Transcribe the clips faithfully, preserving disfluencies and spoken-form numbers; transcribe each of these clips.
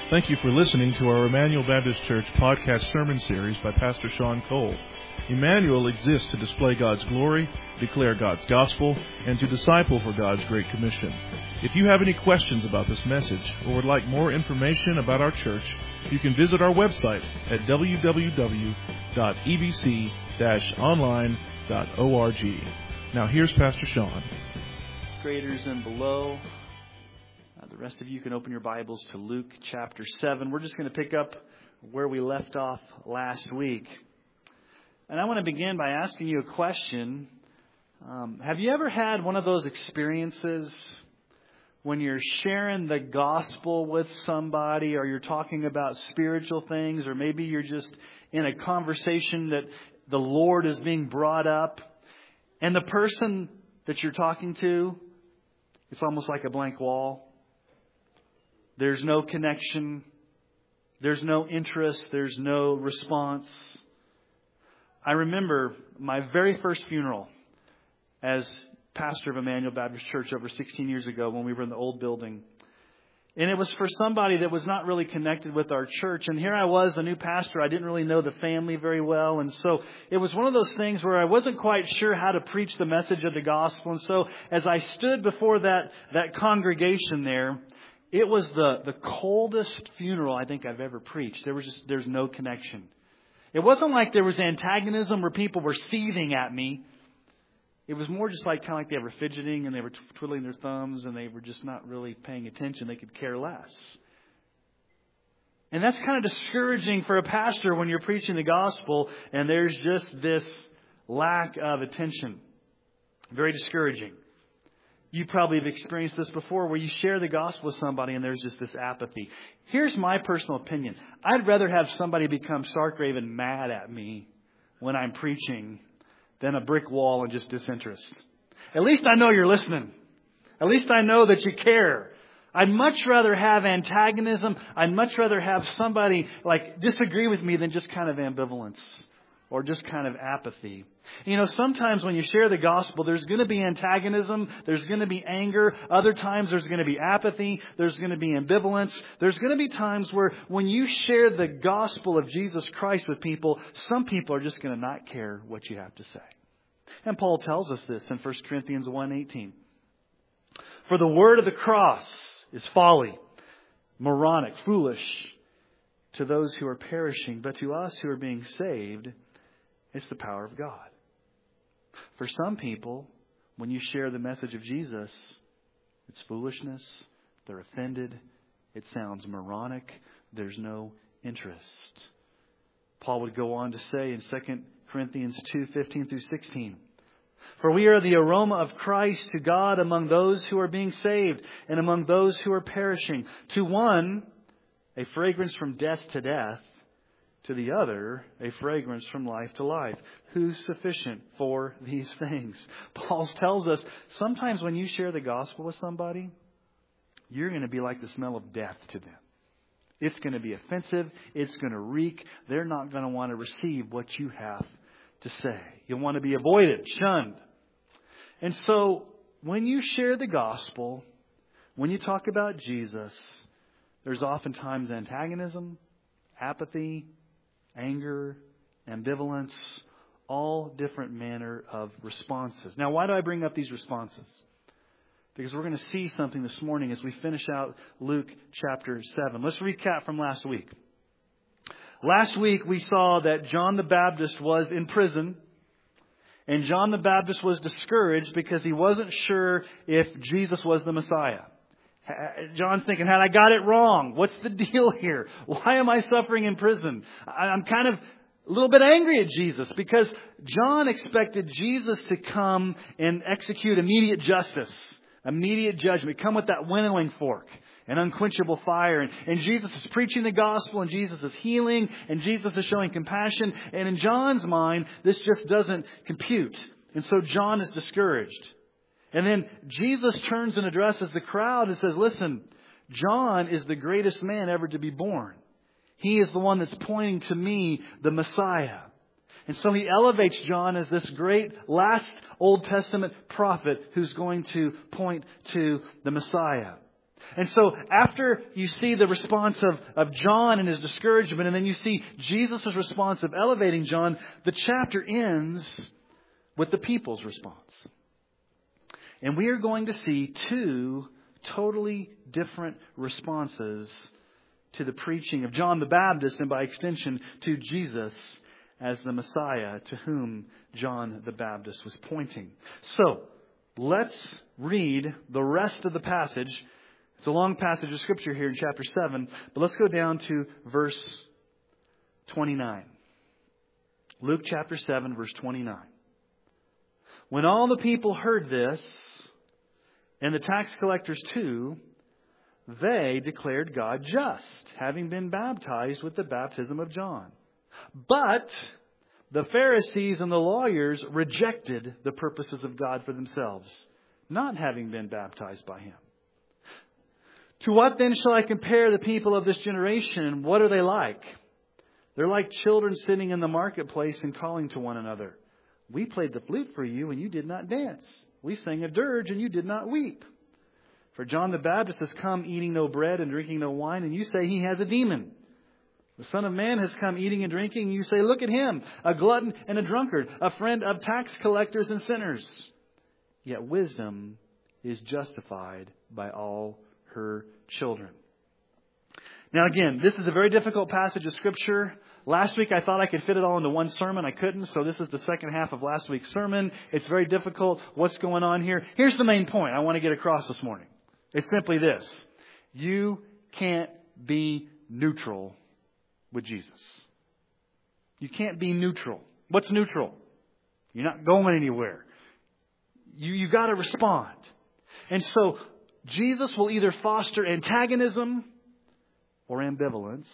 Thank you for listening to our Emmanuel Baptist Church podcast sermon series by Pastor Sean Cole. Emmanuel exists to display God's glory, declare God's gospel, and to disciple for God's Great Commission. If you have any questions about this message or would like more information about our church, you can visit our website at w w w dot e b c dash online dot org. Now here's Pastor Sean. Graders and below. Uh, the rest of you can open your Bibles to Luke chapter seven. We're just going to pick up where we left off last week. And I want to begin by asking you a question. Um, have you ever had one of those experiences when you're sharing the gospel with somebody, or you're talking about spiritual things, or maybe you're just in a conversation that the Lord is being brought up, and the person that you're talking to, it's almost like a blank wall? There's no connection. There's no interest. There's no response. I remember my very first funeral as pastor of Emmanuel Baptist Church over sixteen years ago when we were in the old building. And it was for somebody that was not really connected with our church. And here I was, a new pastor. I didn't really know the family very well. And so it was one of those things where I wasn't quite sure how to preach the message of the gospel. And so as I stood before that, that congregation there, it was the, the coldest funeral I think I've ever preached. There was just, there's no connection. It wasn't like there was antagonism where people were seething at me. It was more just like kind of like they were fidgeting and they were twiddling their thumbs and they were just not really paying attention. They could care less. And that's kind of discouraging for a pastor when you're preaching the gospel and there's just this lack of attention. Very discouraging. You probably have experienced this before where you share the gospel with somebody and there's just this apathy. Here's my personal opinion. I'd rather have somebody become stark raving mad at me when I'm preaching than a brick wall and just disinterest. At least I know you're listening. At least I know that you care. I'd much rather have antagonism. I'd much rather have somebody like disagree with me than just kind of ambivalence or just kind of apathy. You know, sometimes when you share the gospel, there's going to be antagonism. There's going to be anger. Other times there's going to be apathy. There's going to be ambivalence. There's going to be times where when you share the gospel of Jesus Christ with people, some people are just going to not care what you have to say. And Paul tells us this in First Corinthians one eighteen. For the word of the cross is folly, moronic, foolish to those who are perishing, but to us who are being saved, it's the power of God. For some people, when you share the message of Jesus, it's foolishness. They're offended. It sounds moronic. There's no interest. Paul would go on to say in Second Corinthians two fifteen through sixteen, for we are the aroma of Christ to God among those who are being saved and among those who are perishing. To one, a fragrance from death to death. To the other, a fragrance from life to life. Who's sufficient for these things? Paul tells us sometimes when you share the gospel with somebody, you're going to be like the smell of death to them. It's going to be offensive. It's going to reek. They're not going to want to receive what you have to say. You'll want to be avoided, shunned. And so when you share the gospel, when you talk about Jesus, there's oftentimes antagonism, apathy, anger, ambivalence, all different manner of responses. Now, why do I bring up these responses? Because we're going to see something this morning as we finish out Luke chapter seven. Let's recap from last week. Last week we saw that John the Baptist was in prison. And John the Baptist was discouraged because he wasn't sure if Jesus was the Messiah. John's thinking, had I got it wrong? What's the deal here? Why am I suffering in prison? I'm kind of a little bit angry at Jesus because John expected Jesus to come and execute immediate justice, immediate judgment, come with that winnowing fork, an unquenchable fire. And, and Jesus is preaching the gospel and Jesus is healing and Jesus is showing compassion. And in John's mind, this just doesn't compute. And so John is discouraged. And then Jesus turns and addresses the crowd and says, listen, John is the greatest man ever to be born. He is the one that's pointing to me, the Messiah. And so he elevates John as this great last Old Testament prophet who's going to point to the Messiah. And so after you see the response of, of John and his discouragement, and then you see Jesus' response of elevating John, the chapter ends with the people's response. And we are going to see two totally different responses to the preaching of John the Baptist, and by extension to Jesus as the Messiah to whom John the Baptist was pointing. So, let's read the rest of the passage. It's a long passage of Scripture here in chapter seven, but let's go down to verse twenty-nine. Luke chapter seven, verse twenty-nine. When all the people heard this, and the tax collectors too, they declared God just, having been baptized with the baptism of John. But the Pharisees and the lawyers rejected the purposes of God for themselves, not having been baptized by Him. To what then shall I compare the people of this generation? What are they like? They're like children sitting in the marketplace and calling to one another. We played the flute for you and you did not dance. We sang a dirge and you did not weep. For John the Baptist has come eating no bread and drinking no wine, and you say he has a demon. The Son of Man has come eating and drinking, and you say, look at him, a glutton and a drunkard, a friend of tax collectors and sinners. Yet wisdom is justified by all her children. Now again, this is a very difficult passage of Scripture. Last week I thought I could fit it all into one sermon. I couldn't, so this is the second half of last week's sermon. It's very difficult. What's going on here? Here's the main point I want to get across this morning. It's simply this. You can't be neutral with Jesus. You can't be neutral. What's neutral? You're not going anywhere. You you got to respond. And so Jesus will either foster antagonism or ambivalence,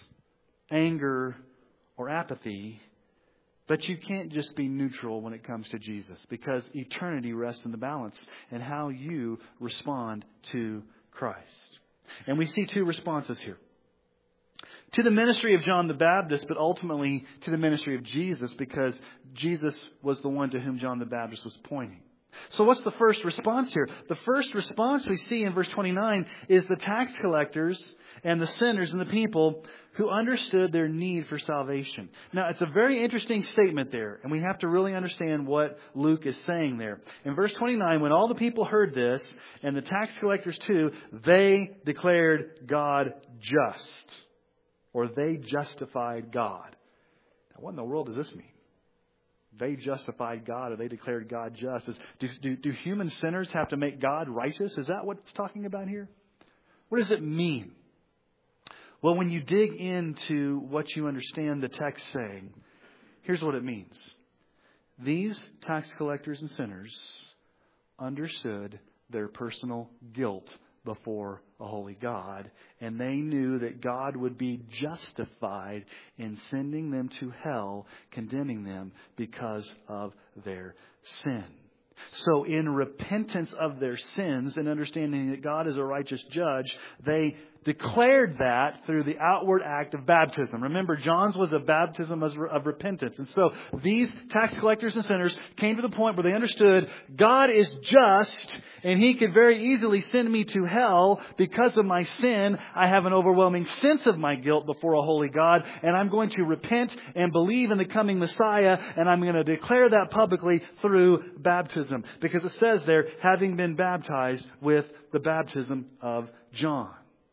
anger or apathy, but you can't just be neutral when it comes to Jesus, because eternity rests in the balance and how you respond to Christ. And we see two responses here. To the ministry of John the Baptist, but ultimately to the ministry of Jesus, because Jesus was the one to whom John the Baptist was pointing. So what's the first response here? The first response we see in verse twenty-nine is the tax collectors and the sinners and the people who understood their need for salvation. Now, it's a very interesting statement there, and we have to really understand what Luke is saying there. In verse twenty-nine, when all the people heard this, and the tax collectors too, they declared God just. Or they justified God. Now, what in the world does this mean? They justified God, or they declared God just. Do, do, do human sinners have to make God righteous? Is that what it's talking about here? What does it mean? Well, when you dig into what you understand the text saying, here's what it means. These tax collectors and sinners understood their personal guilt before a holy God, and they knew that God would be justified in sending them to hell, condemning them because of their sin. So in repentance of their sins and understanding that God is a righteous judge, they declared that through the outward act of baptism. Remember, John's was a baptism of repentance. And so these tax collectors and sinners came to the point where they understood God is just, and He could very easily send me to hell because of my sin. I have an overwhelming sense of my guilt before a holy God, and I'm going to repent and believe in the coming Messiah, and I'm going to declare that publicly through baptism. Because it says there, having been baptized with the baptism of John.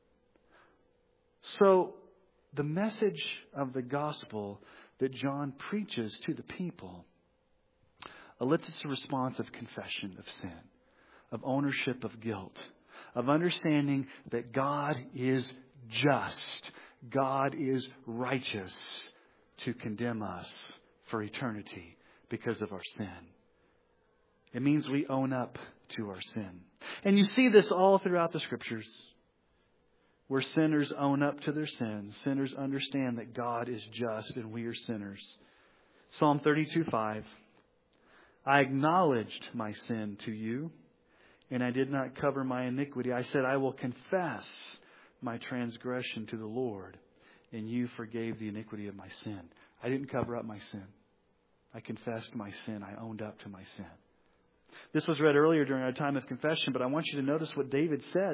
So, the message of the gospel that John preaches to the people elicits a response of confession of sin, of ownership of guilt, of understanding that God is just, God is righteous to condemn us for eternity because of our sin. It means we own up to our sin. And you see this all throughout the Scriptures, where sinners own up to their sins. Sinners understand that God is just and we are sinners. Psalm thirty-two five. I acknowledged my sin to you, and I did not cover my iniquity. I said, I will confess my transgression to the Lord, and you forgave the iniquity of my sin. I didn't cover up my sin. I confessed my sin. I owned up to my sin. This was read earlier during our time of confession, but I want you to notice what David says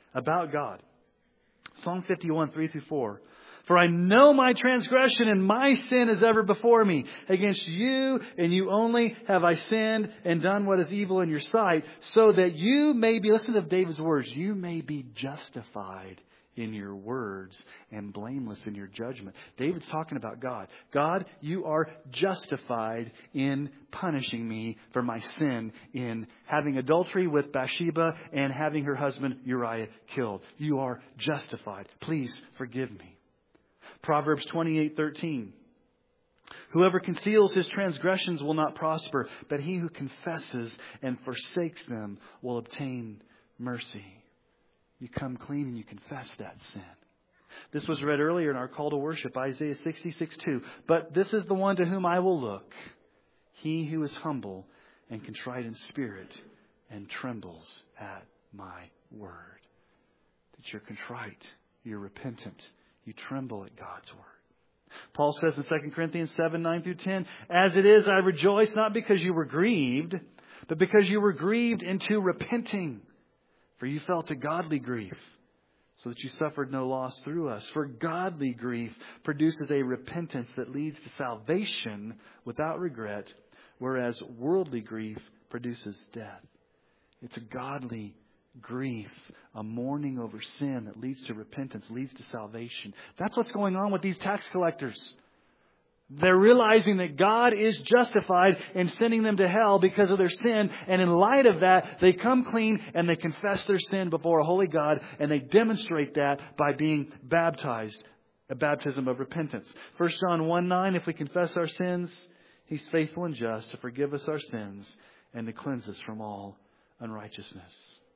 about God. Psalm fifty-one, three through four. For I know my transgression and my sin is ever before me. Against you and you only have I sinned and done what is evil in your sight, so that you may be, listen to David's words, you may be justified in your words and blameless in your judgment. David's talking about God. God, you are justified in punishing me for my sin in having adultery with Bathsheba and having her husband Uriah killed. You are justified. Please forgive me. Proverbs twenty-eight thirteen. Whoever conceals his transgressions will not prosper, but he who confesses and forsakes them will obtain mercy. You come clean and you confess that sin. This was read earlier in our call to worship, Isaiah sixty-six two. But this is the one to whom I will look, he who is humble and contrite in spirit and trembles at my word. That you're contrite, you're repentant, you tremble at God's word. Paul says in Second Corinthians seven, nine through ten, as it is, I rejoice not because you were grieved, but because you were grieved into repenting. For you felt a godly grief, so that you suffered no loss through us. For godly grief produces a repentance that leads to salvation without regret, whereas worldly grief produces death. It's a godly grief, a mourning over sin that leads to repentance, leads to salvation. That's what's going on with these tax collectors. They're realizing that God is justified in sending them to hell because of their sin. And in light of that, they come clean and they confess their sin before a holy God. And they demonstrate that by being baptized, a baptism of repentance. First John one nine, if we confess our sins, He's faithful and just to forgive us our sins and to cleanse us from all unrighteousness.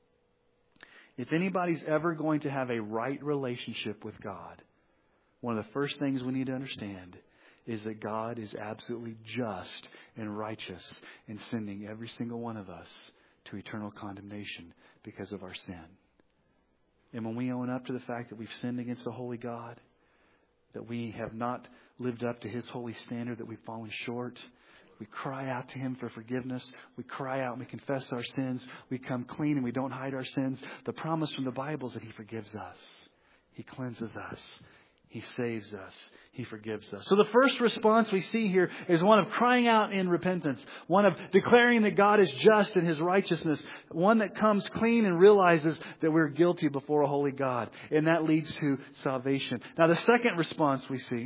If anybody's ever going to have a right relationship with God, one of the first things we need to understand is that God is absolutely just and righteous in sending every single one of us to eternal condemnation because of our sin. And when we own up to the fact that we've sinned against a holy God, that we have not lived up to His holy standard, that we've fallen short, we cry out to Him for forgiveness. We cry out and we confess our sins. We come clean and we don't hide our sins. The promise from the Bible is that He forgives us. He cleanses us. He saves us. He forgives us. So the first response we see here is one of crying out in repentance. One of declaring that God is just in His righteousness. One that comes clean and realizes that we're guilty before a holy God. And that leads to salvation. Now the second response we see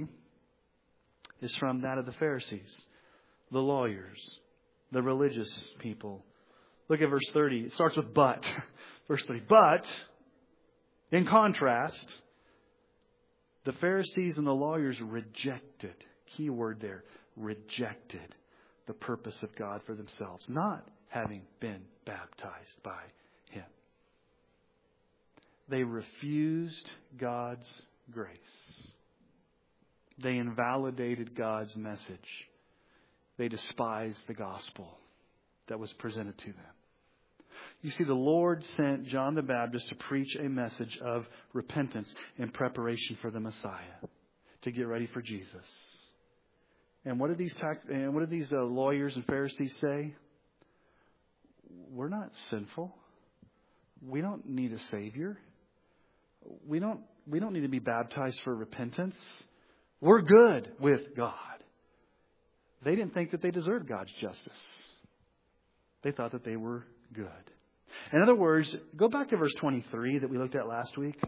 is from that of the Pharisees, the lawyers, the religious people. Look at verse thirty. It starts with but. Verse thirty. But, in contrast, the Pharisees and the lawyers rejected, key word there, rejected the purpose of God for themselves, not having been baptized by Him. They refused God's grace. They invalidated God's message. They despised the gospel that was presented to them. You see, the Lord sent John the Baptist to preach a message of repentance in preparation for the Messiah, to get ready for Jesus. And what did these tax, and what did these uh, lawyers and Pharisees say? We're not sinful. We don't need a Savior. We don't. We don't need to be baptized for repentance. We're good with God. They didn't think that they deserved God's justice. They thought that they were good. In other words, go back to verse twenty-three that we looked at last week.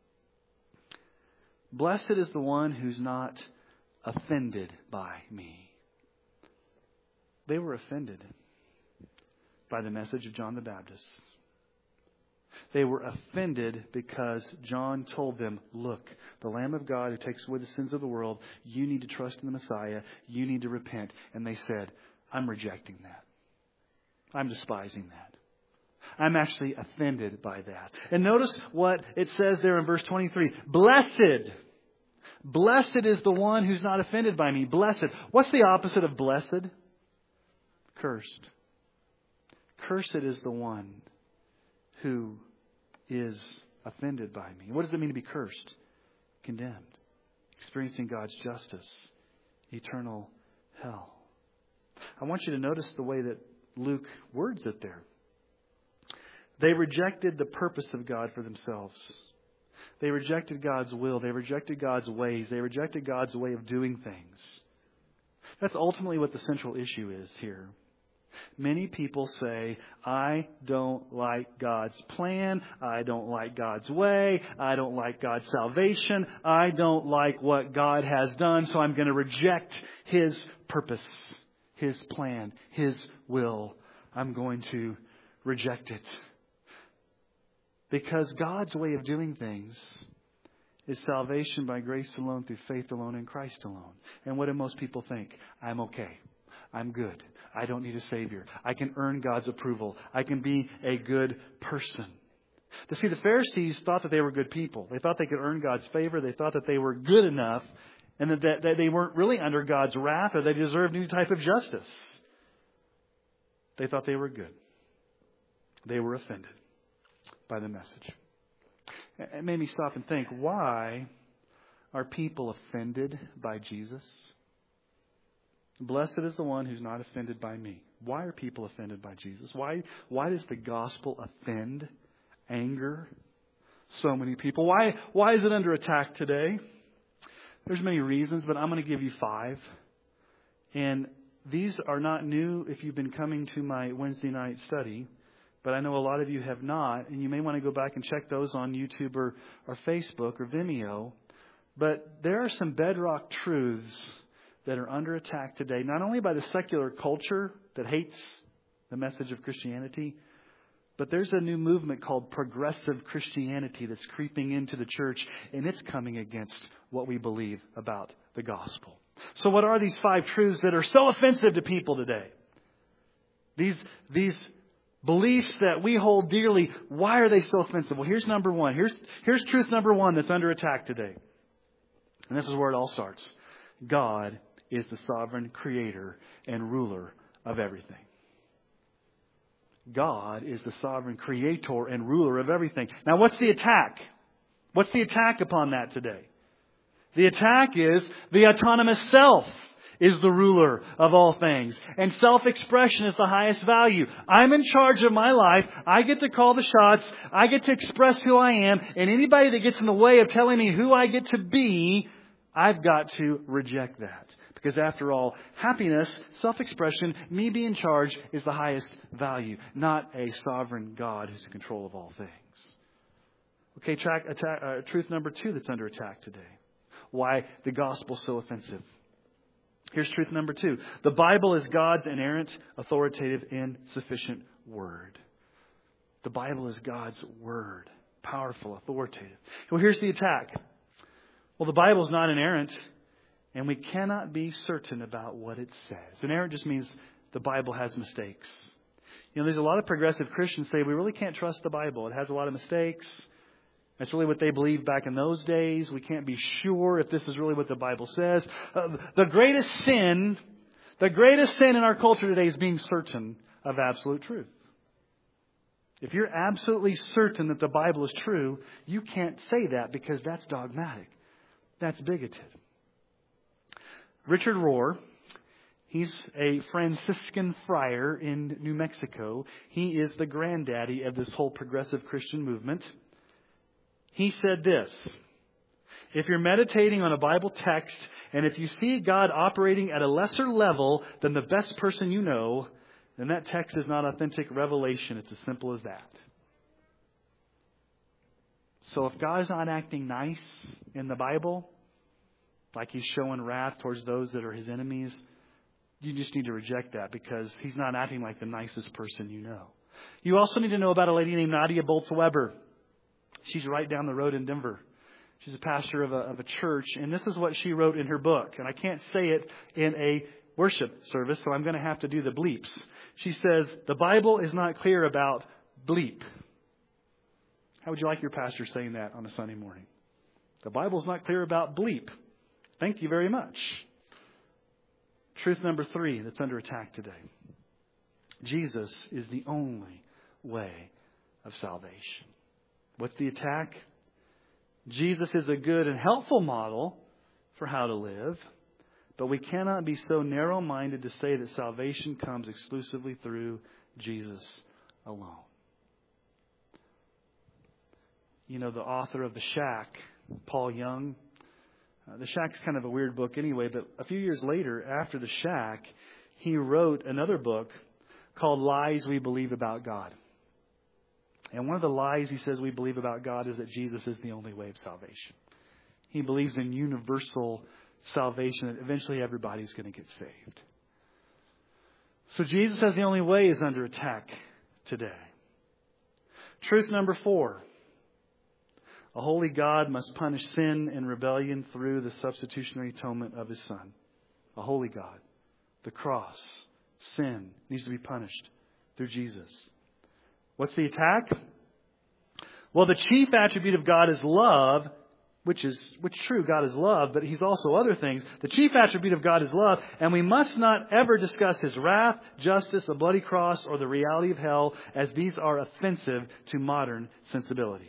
Blessed is the one who's not offended by me. They were offended by the message of John the Baptist. They were offended because John told them, look, the Lamb of God who takes away the sins of the world, you need to trust in the Messiah. You need to repent. And they said, I'm rejecting that. I'm despising that. I'm actually offended by that. And notice what it says there in verse twenty-three. Blessed. Blessed is the one who's not offended by me. Blessed. What's the opposite of blessed? Cursed. Cursed is the one who is offended by me. What does it mean to be cursed? Condemned. Experiencing God's justice. Eternal hell. I want you to notice the way that Luke words it there. They rejected the purpose of God for themselves. They rejected God's will. They rejected God's ways. They rejected God's way of doing things. That's ultimately what the central issue is here. Many people say, I don't like God's plan. I don't like God's way. I don't like God's salvation. I don't like what God has done, so I'm going to reject His purpose, His plan, His will. I'm going to reject it. Because God's way of doing things is salvation by grace alone, through faith alone, in Christ alone. And what do most people think? I'm okay. I'm good. I don't need a Savior. I can earn God's approval. I can be a good person. To see, the Pharisees thought that they were good people. They thought they could earn God's favor. They thought that they were good enough and that, that, that they weren't really under God's wrath or they deserved any type of justice. They thought they were good. They were offended by the message. It made me stop and think, why are people offended by Jesus? Blessed is the one who's not offended by me. Why are people offended by Jesus? Why, why does the gospel offend, anger so many people? Why, why is it under attack today? There's many reasons, but I'm going to give you five. And these are not new if you've been coming to my Wednesday night study. But I know a lot of you have not, and you may want to go back and check those on YouTube or, or Facebook or Vimeo. But there are some bedrock truths that are under attack today, not only by the secular culture that hates the message of Christianity, but there's a new movement called progressive Christianity that's creeping into the church, and it's coming against what we believe about the gospel. So what are these five truths that are so offensive to people today? These, these beliefs that we hold dearly, why are they so offensive? Well, here's number one. Here's, here's truth number one that's under attack today. And this is where it all starts. God is the sovereign creator and ruler of everything. God is the sovereign creator and ruler of everything. Now, what's the attack? What's the attack upon that today? The attack is the autonomous self is the ruler of all things. And self-expression is the highest value. I'm in charge of my life. I get to call the shots. I get to express who I am. And anybody that gets in the way of telling me who I get to be, I've got to reject that. Because after all, happiness, self-expression, me being in charge is the highest value, not a sovereign God who's in control of all things. Okay, track, attack, uh, truth number two that's under attack today. Why the gospel is so offensive. Here's truth number two. The Bible is God's inerrant, authoritative, and sufficient word. The Bible is God's word. Powerful, authoritative. Well, here's the attack. Well, the Bible is not inerrant, and we cannot be certain about what it says. Inerrant just means the Bible has mistakes. You know, there's a lot of progressive Christians say we really can't trust the Bible. It has a lot of mistakes. That's really what they believed back in those days. We can't be sure if this is really what the Bible says. Uh, the greatest sin, the greatest sin in our culture today is being certain of absolute truth. If you're absolutely certain that the Bible is true, you can't say that because that's dogmatic. That's bigoted. Richard Rohr, he's a Franciscan friar in New Mexico. He is the granddaddy of this whole progressive Christian movement. He said this: if you're meditating on a Bible text and if you see God operating at a lesser level than the best person you know, then that text is not authentic revelation. It's as simple as that. So if God's not acting nice in the Bible, like He's showing wrath towards those that are His enemies, you just need to reject that because He's not acting like the nicest person you know. You also need to know about a lady named Nadia Bolz-Weber. She's right down the road in Denver. She's a pastor of a, of a church. And this is what she wrote in her book. And I can't say it in a worship service, so I'm going to have to do the bleeps. She says, the Bible is not clear about bleep. How would you like your pastor saying that on a Sunday morning? The Bible is not clear about bleep. Thank you very much. Truth number three that's under attack today. Jesus is the only way of salvation. What's the attack? Jesus is a good and helpful model for how to live, but we cannot be so narrow-minded to say that salvation comes exclusively through Jesus alone. you know, the author of The Shack, Paul Young. Uh, the Shack's kind of a weird book anyway, but a few years later, after The Shack, he wrote another book called Lies We Believe About God. And one of the lies he says we believe about God is that Jesus is the only way of salvation. He believes in universal salvation, that eventually everybody's going to get saved. So Jesus as the only way is under attack today. Truth number four. A holy God must punish sin and rebellion through the substitutionary atonement of His Son. A holy God. The cross. Sin needs to be punished through Jesus. What's the attack? Well, the chief attribute of God is love, which is which is true. God is love, but He's also other things. The chief attribute of God is love, and we must not ever discuss His wrath, justice, a bloody cross, or the reality of hell, as these are offensive to modern sensibilities.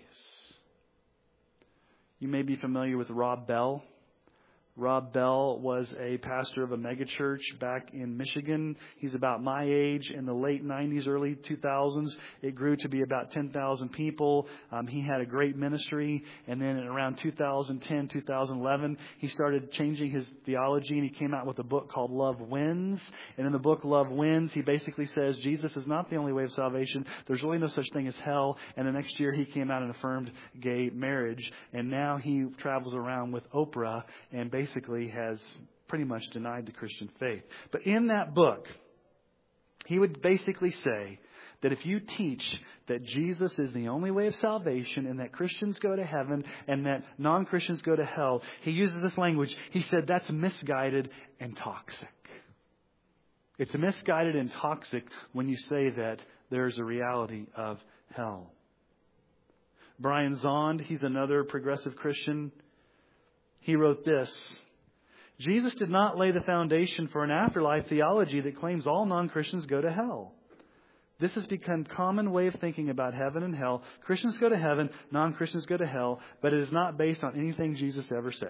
You may be familiar with Rob Bell. Rob Bell was a pastor of a megachurch back in Michigan. He's about my age. In the late nineties, early two thousands, it grew to be about ten thousand people. Um, he had a great ministry. And then in around two thousand ten, two thousand eleven, he started changing his theology, and he came out with a book called Love Wins. And in the book Love Wins, he basically says Jesus is not the only way of salvation. There's really no such thing as hell. And the next year, he came out and affirmed gay marriage. And now he travels around with Oprah and basically basically has pretty much denied the Christian faith. But in that book, he would basically say that if you teach that Jesus is the only way of salvation and that Christians go to heaven and that non-Christians go to hell, he uses this language. He said that's misguided and toxic. It's misguided and toxic when you say that there's a reality of hell. Brian Zond, he's another progressive Christian. He wrote this: Jesus did not lay the foundation for an afterlife theology that claims all non-Christians go to hell. This has become a common way of thinking about heaven and hell. Christians go to heaven, non-Christians go to hell, but it is not based on anything Jesus ever said.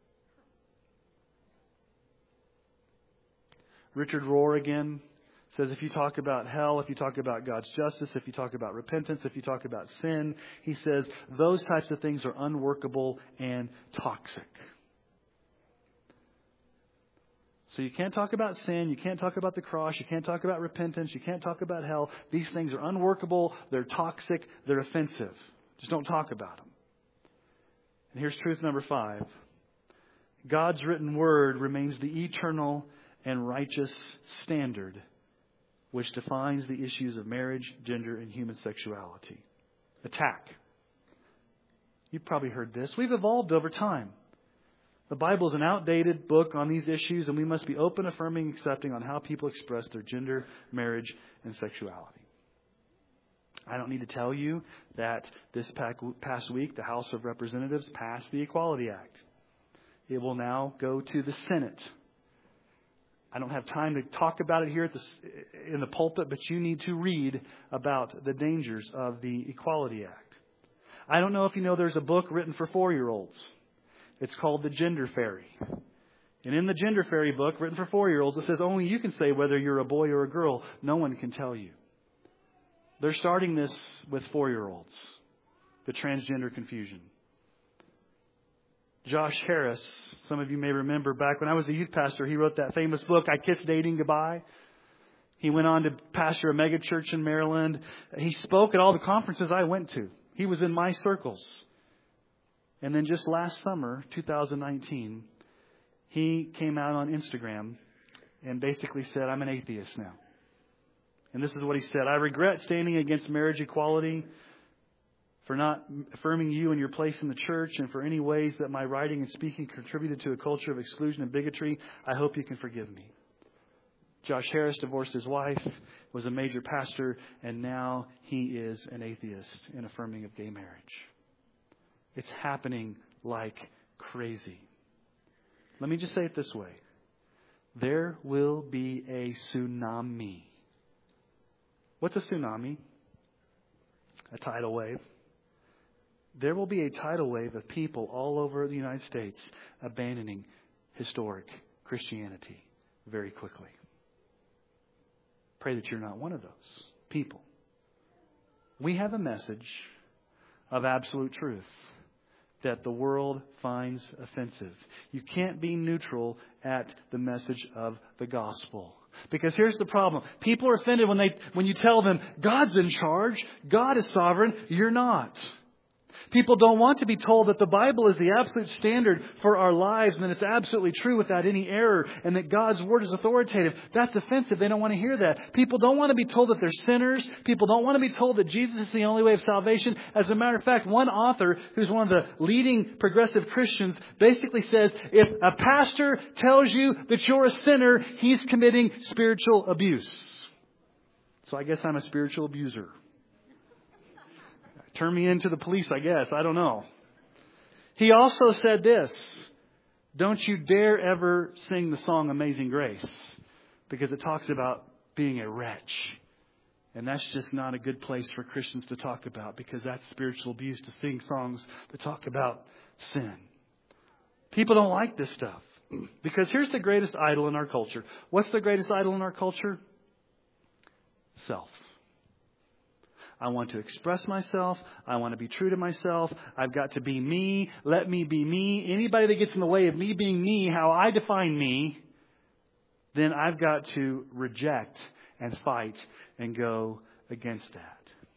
Richard Rohr again says if you talk about hell, if you talk about God's justice, if you talk about repentance, if you talk about sin, he says those types of things are unworkable and toxic. So you can't talk about sin, you can't talk about the cross, you can't talk about repentance, you can't talk about hell. These things are unworkable, they're toxic, they're offensive. Just don't talk about them. And here's truth number five. God's written word remains the eternal and righteous standard which defines the issues of marriage, gender, and human sexuality. Attack. You've probably heard this. We've evolved over time. The Bible is an outdated book on these issues, and we must be open, affirming, accepting on how people express their gender, marriage, and sexuality. I don't need to tell you that this past week, the House of Representatives passed the Equality Act. It will now go to the Senate. I don't have time to talk about it here at the, in the pulpit, but you need to read about the dangers of the Equality Act. I don't know if you know there's a book written for four-year-olds. It's called The Gender Fairy. And in the Gender Fairy book, written for four-year-olds, it says only you can say whether you're a boy or a girl. No one can tell you. They're starting this with four-year-olds, the transgender confusion. Josh Harris, some of you may remember back when I was a youth pastor, he wrote that famous book, I Kissed Dating Goodbye. He went on to pastor a mega church in Maryland. He spoke at all the conferences I went to. He was in my circles. And then just last summer, two thousand nineteen, he came out on Instagram and basically said, I'm an atheist now. And this is what he said: I regret standing against marriage equality, for not affirming you and your place in the church, and for any ways that my writing and speaking contributed to a culture of exclusion and bigotry. I hope you can forgive me. Josh Harris divorced his wife, was a major pastor, and now he is an atheist in affirming of gay marriage. It's happening like crazy. Let me just say it this way. There will be a tsunami. What's a tsunami? A tidal wave. There will be a tidal wave of people all over the United States abandoning historic Christianity very quickly. Pray that you're not one of those people. We have a message of absolute truth that the world finds offensive. You can't be neutral at the message of the gospel. Because here's the problem. People are offended when they when you tell them God's in charge, God is sovereign, you're not. People don't want to be told that the Bible is the absolute standard for our lives and that it's absolutely true without any error and that God's Word is authoritative. That's offensive. They don't want to hear that. People don't want to be told that they're sinners. People don't want to be told that Jesus is the only way of salvation. As a matter of fact, one author who's one of the leading progressive Christians basically says, if a pastor tells you that you're a sinner, he's committing spiritual abuse. So I guess I'm a spiritual abuser. Turn me into the police, I guess. I don't know. He also said this. Don't you dare ever sing the song Amazing Grace. Because it talks about being a wretch. And that's just not a good place for Christians to talk about. Because that's spiritual abuse to sing songs that talk about sin. People don't like this stuff. Because here's the greatest idol in our culture. What's the greatest idol in our culture? Self. I want to express myself. I want to be true to myself. I've got to be me. Let me be me. Anybody that gets in the way of me being me, how I define me, then I've got to reject and fight and go against that.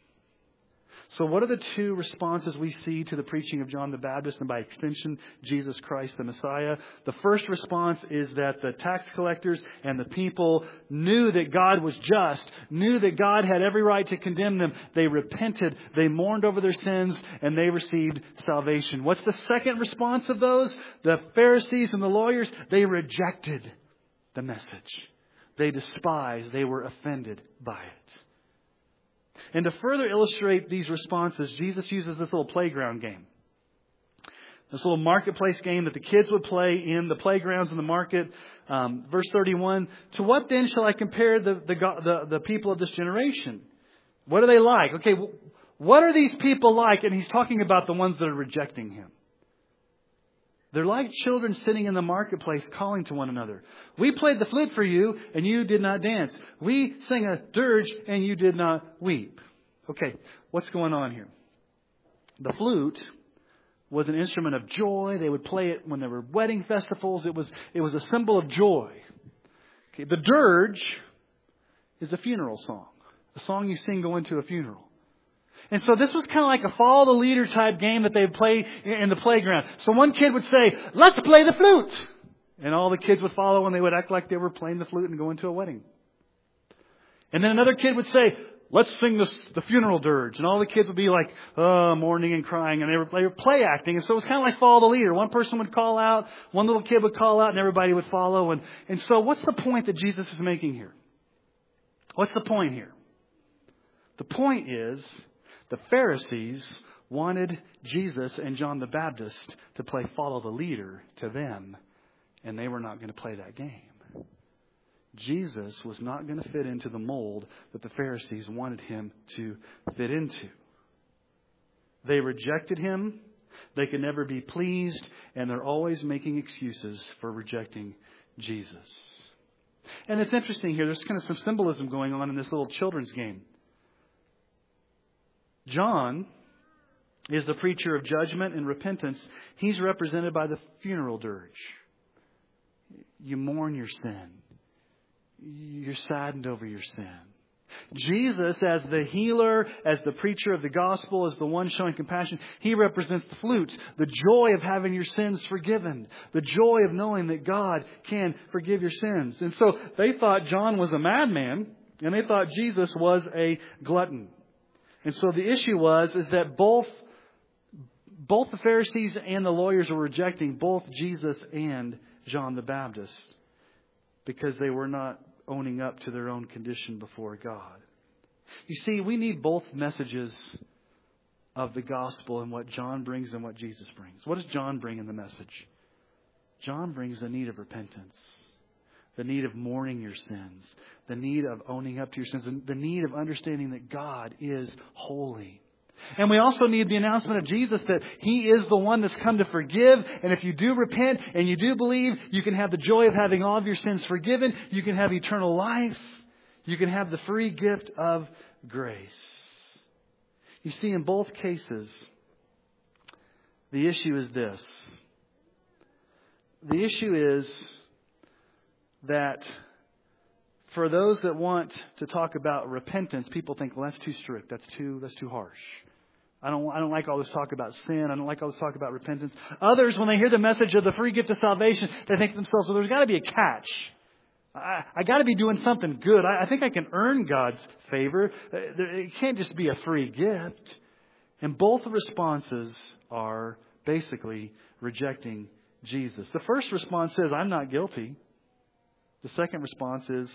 So what are the two responses we see to the preaching of John the Baptist and by extension, Jesus Christ the Messiah? The first response is that the tax collectors and the people knew that God was just, knew that God had every right to condemn them. They repented, they mourned over their sins, and they received salvation. What's the second response of those? The Pharisees and the lawyers, they rejected the message. They despised, they were offended by it. And to further illustrate these responses, Jesus uses this little playground game. This little marketplace game that the kids would play in the playgrounds in the market. Um, verse thirty-one, to what then shall I compare the, the, the, the people of this generation? What are they like? Okay, what are these people like? And he's talking about the ones that are rejecting Him. They're like children sitting in the marketplace calling to one another. We played the flute for you and you did not dance. We sang a dirge and you did not weep. Okay, what's going on here? The flute was an instrument of joy. They would play it when there were wedding festivals. It was, it was a symbol of joy. Okay, the dirge is a funeral song. A song you sing going to a funeral. And so this was kind of like a follow the leader type game that they would play in the playground. So one kid would say, let's play the flute. And all the kids would follow and they would act like they were playing the flute and going to a wedding. And then another kid would say, let's sing this, the funeral dirge. And all the kids would be like, oh, mourning and crying. And they were, they were play acting. And so it was kind of like follow the leader. One person would call out, one little kid would call out, and everybody would follow. And, and so what's the point that Jesus is making here? What's the point here? The point is, the Pharisees wanted Jesus and John the Baptist to play follow the leader to them, and they were not going to play that game. Jesus was not going to fit into the mold that the Pharisees wanted Him to fit into. They rejected Him. They could never be pleased, and they're always making excuses for rejecting Jesus. And it's interesting here. There's kind of some symbolism going on in this little children's game. John is the preacher of judgment and repentance. He's represented by the funeral dirge. You mourn your sin. You're saddened over your sin. Jesus, as the healer, as the preacher of the gospel, as the one showing compassion, He represents the flute, the joy of having your sins forgiven, the joy of knowing that God can forgive your sins. And so they thought John was a madman, and they thought Jesus was a glutton. And so the issue was is that both both the Pharisees and the lawyers were rejecting both Jesus and John the Baptist because they were not owning up to their own condition before God. You see, we need both messages of the gospel and what John brings and what Jesus brings. What does John bring in the message? John brings the need of repentance. The need of mourning your sins. The need of owning up to your sins. And the need of understanding that God is holy. And we also need the announcement of Jesus that He is the one that's come to forgive. And if you do repent and you do believe, you can have the joy of having all of your sins forgiven. You can have eternal life. You can have the free gift of grace. You see, in both cases, The issue is this. The issue is that for those that want to talk about repentance, people think, well, that's too strict. That's too, that's too harsh. I don't, I don't like all this talk about sin. I don't like all this talk about repentance. Others, when they hear the message of the free gift of salvation, they think to themselves, well, there's got to be a catch. I, I got to be doing something good. I, I think I can earn God's favor. It can't just be a free gift. And both responses are basically rejecting Jesus. The first response is, I'm not guilty. The second response is,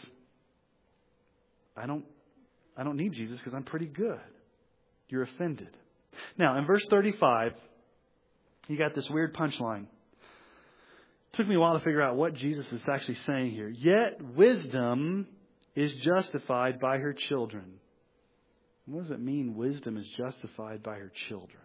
I don't, I don't need Jesus because I'm pretty good. You're offended. Now, in verse thirty-five, you got this weird punchline. It took me a while to figure out what Jesus is actually saying here. Yet wisdom is justified by her children. What does it mean, wisdom is justified by her children?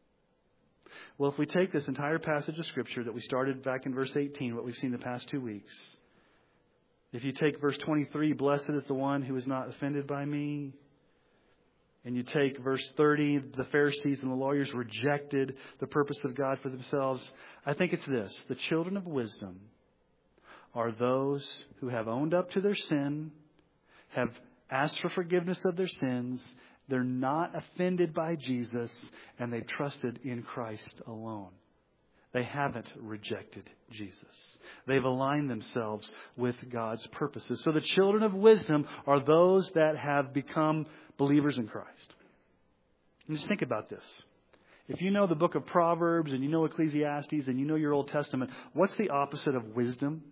Well, if we take this entire passage of Scripture that we started back in verse eighteen, what we've seen the past two weeks. If you take verse twenty-three, blessed is the one who is not offended by me. And you take verse thirty, the Pharisees and the lawyers rejected the purpose of God for themselves. I think it's this. The children of wisdom are those who have owned up to their sin, have asked for forgiveness of their sins. They're not offended by Jesus, and they've trusted in Christ alone. They haven't rejected Jesus. They've aligned themselves with God's purposes. So the children of wisdom are those that have become believers in Christ. And just think about this. If you know the book of Proverbs and you know Ecclesiastes and you know your Old Testament, what's the opposite of wisdom?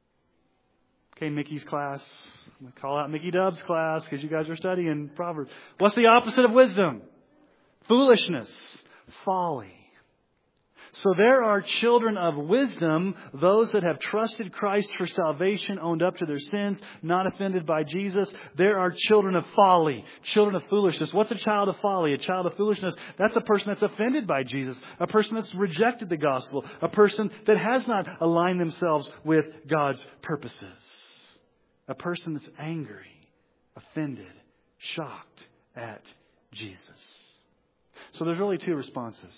Okay, Mickey's class. I'm going to call out Mickey Dub's class because you guys are studying Proverbs. What's the opposite of wisdom? Foolishness. Folly. So there are children of wisdom, those that have trusted Christ for salvation, owned up to their sins, not offended by Jesus. There are children of folly, children of foolishness. What's a child of folly? A child of foolishness, that's a person that's offended by Jesus, a person that's rejected the gospel, a person that has not aligned themselves with God's purposes, a person that's angry, offended, shocked at Jesus. So there's really two responses.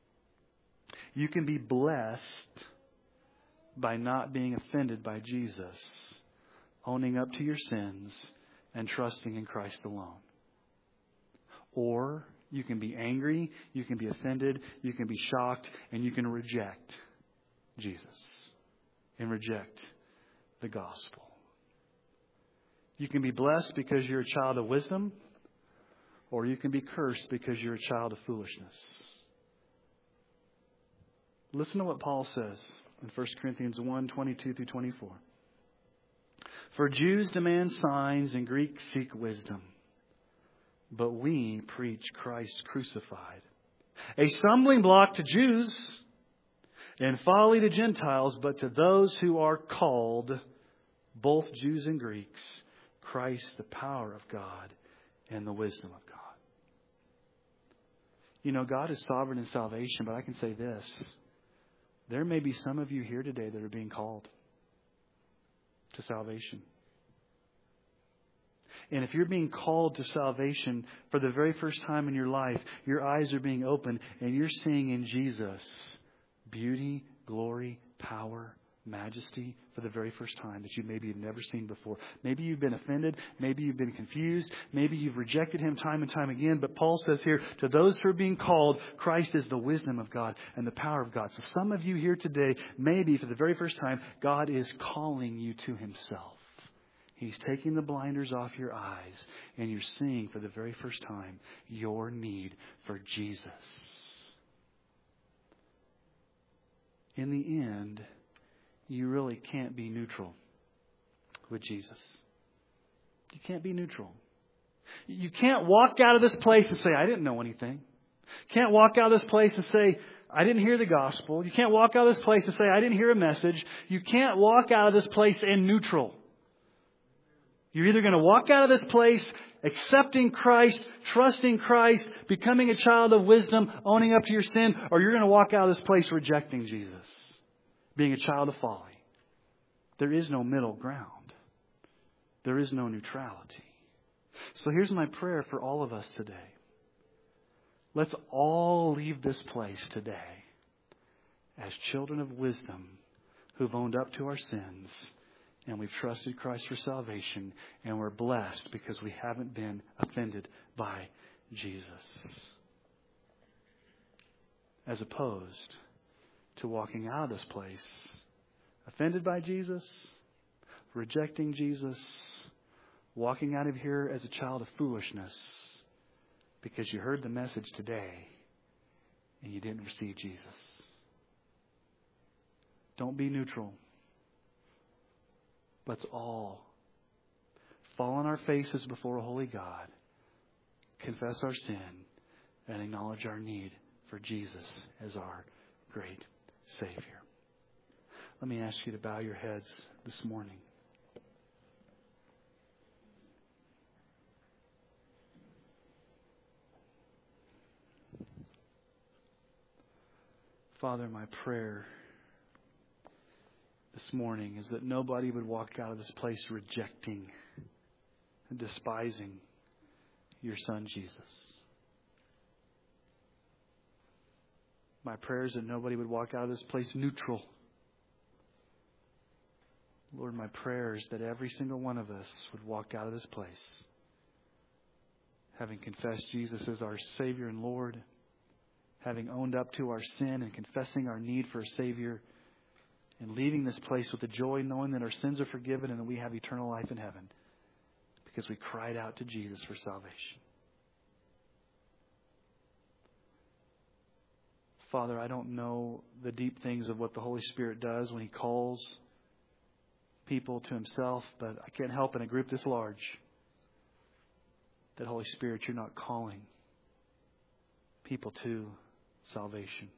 You can be blessed by not being offended by Jesus, owning up to your sins, and trusting in Christ alone. Or you can be angry, you can be offended, you can be shocked, and you can reject Jesus and reject the gospel. You can be blessed because you're a child of wisdom, or you can be cursed because you're a child of foolishness. Listen to what Paul says in First Corinthians one, twenty-two through twenty-four. For Jews demand signs and Greeks seek wisdom, but we preach Christ crucified, a stumbling block to Jews and folly to Gentiles, but to those who are called, both Jews and Greeks, Christ the power of God and the wisdom of God. You know, God is sovereign in salvation, but I can say this. There may be some of you here today that are being called to salvation. And if you're being called to salvation for the very first time in your life, your eyes are being opened and you're seeing in Jesus beauty, glory, power, majesty for the very first time that you maybe have never seen before. Maybe you've been offended. Maybe you've been confused. Maybe you've rejected Him time and time again. But Paul says here, to those who are being called, Christ is the wisdom of God and the power of God. So some of you here today, maybe for the very first time, God is calling you to Himself. He's taking the blinders off your eyes and you're seeing for the very first time your need for Jesus. In the end, you really can't be neutral with Jesus. You can't be neutral. You can't walk out of this place and say, I didn't know anything. You can't walk out of this place and say, I didn't hear the gospel. You can't walk out of this place and say, I didn't hear a message. You can't walk out of this place in neutral. You're either going to walk out of this place accepting Christ, trusting Christ, becoming a child of wisdom, owning up to your sin, or you're going to walk out of this place rejecting Jesus, being a child of folly. There is no middle ground. There is no neutrality. So here's my prayer for all of us today. Let's all leave this place today as children of wisdom who've owned up to our sins, and we've trusted Christ for salvation, and we're blessed because we haven't been offended by Jesus. As opposed to walking out of this place offended by Jesus, rejecting Jesus, walking out of here as a child of foolishness because you heard the message today and you didn't receive Jesus. Don't be neutral. Let's all fall on our faces before a holy God, confess our sin, and acknowledge our need for Jesus as our great Savior. Let me ask you to bow your heads this morning. Father, my prayer this morning is that nobody would walk out of this place rejecting and despising your Son, Jesus. My prayer is that nobody would walk out of this place neutral. Lord, my prayer is that every single one of us would walk out of this place having confessed Jesus as our Savior and Lord, having owned up to our sin and confessing our need for a Savior, and leaving this place with the joy knowing that our sins are forgiven and that we have eternal life in heaven because we cried out to Jesus for salvation. Father, I don't know the deep things of what the Holy Spirit does when He calls people to Himself, but I can't help in a group this large that, Holy Spirit, You're not calling people to salvation.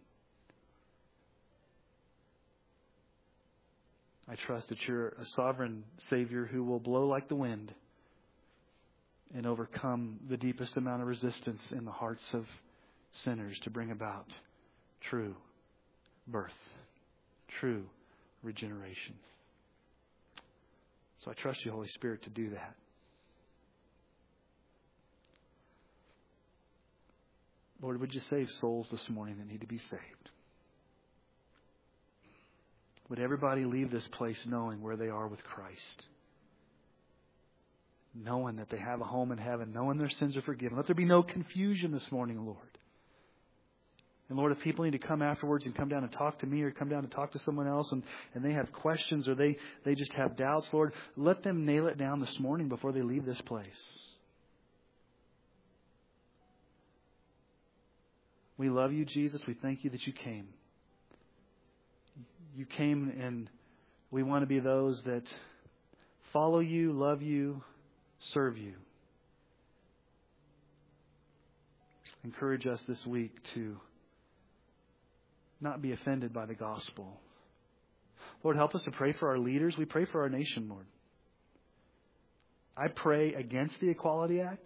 I trust that You're a sovereign Savior who will blow like the wind and overcome the deepest amount of resistance in the hearts of sinners to bring about true birth, true regeneration. So I trust You, Holy Spirit, to do that. Lord, would You save souls this morning that need to be saved? Would everybody leave this place knowing where they are with Christ? Knowing that they have a home in heaven, knowing their sins are forgiven. Let there be no confusion this morning, Lord. And Lord, if people need to come afterwards and come down and talk to me or come down and talk to someone else and, and they have questions or they, they just have doubts, Lord, let them nail it down this morning before they leave this place. We love You, Jesus. We thank You that You came. You came, and we want to be those that follow You, love You, serve You. Encourage us this week to not be offended by the gospel. Lord, help us to pray for our leaders. We pray for our nation, Lord. I pray against the Equality Act.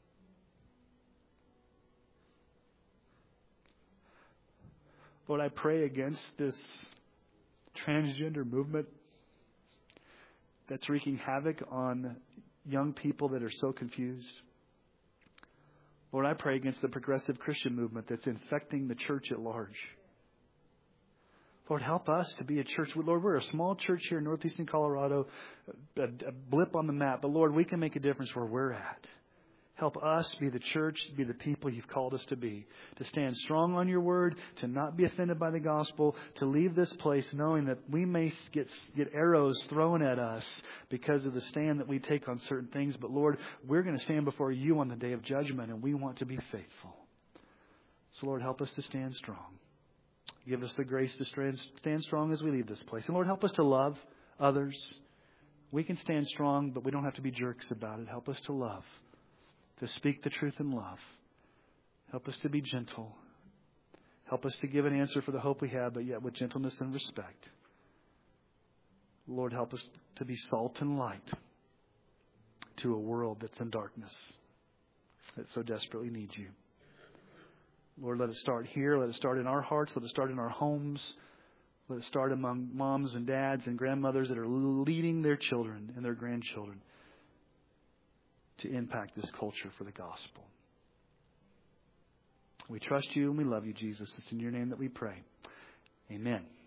Lord, I pray against this transgender movement that's wreaking havoc on young people that are so confused. Lord, I pray against the progressive Christian movement that's infecting the church at large. Lord, help us to be a church. Lord, we're a small church here in northeastern Colorado, a, a blip on the map. But Lord, we can make a difference where we're at. Help us be the church, be the people You've called us to be. To stand strong on Your word, to not be offended by the gospel, to leave this place knowing that we may get, get arrows thrown at us because of the stand that we take on certain things. But Lord, we're going to stand before You on the day of judgment, and we want to be faithful. So Lord, help us to stand strong. Give us the grace to stand, stand strong as we leave this place. And Lord, help us to love others. We can stand strong, but we don't have to be jerks about it. Help us to love, to speak the truth in love. Help us to be gentle. Help us to give an answer for the hope we have, but yet with gentleness and respect. Lord, help us to be salt and light to a world that's in darkness, that so desperately needs You. Lord, let it start here. Let it start in our hearts. Let it start in our homes. Let it start among moms and dads and grandmothers that are leading their children and their grandchildren to impact this culture for the gospel. We trust You and we love You, Jesus. It's in Your name that we pray. Amen.